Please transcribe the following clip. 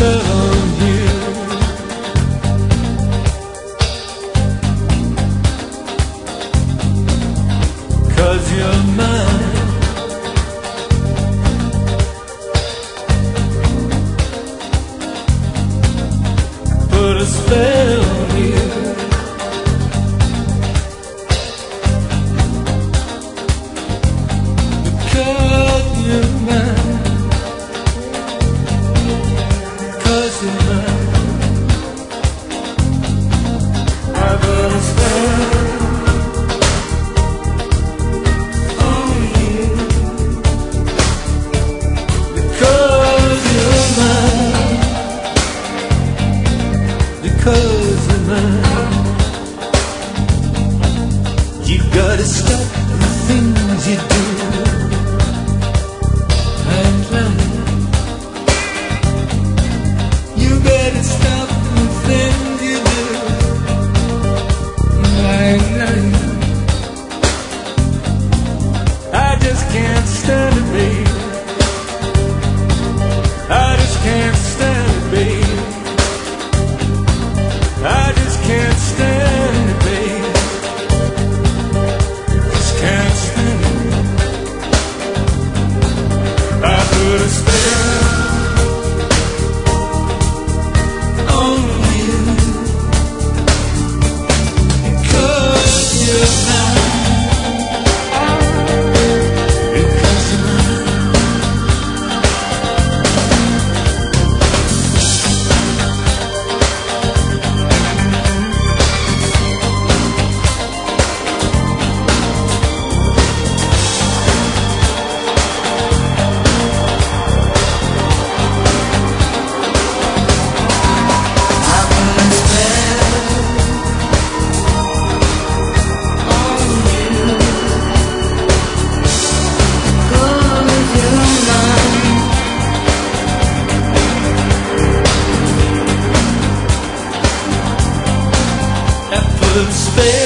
spell on you. 'Cause you're mine. Put a spell on you. Because you're mine. Because you're mine. I put a spell on you. Because you're mine. Because you're mine. You gotta stop the things you do. I'm lying. You better stop the things you do. I'm lying. I just can't stand it, babe. I just can't stand it, babe. I just can't stand it, babe. Just can't stand it. I put a spell on you. Because you're mine. Because you're mine. Put a spell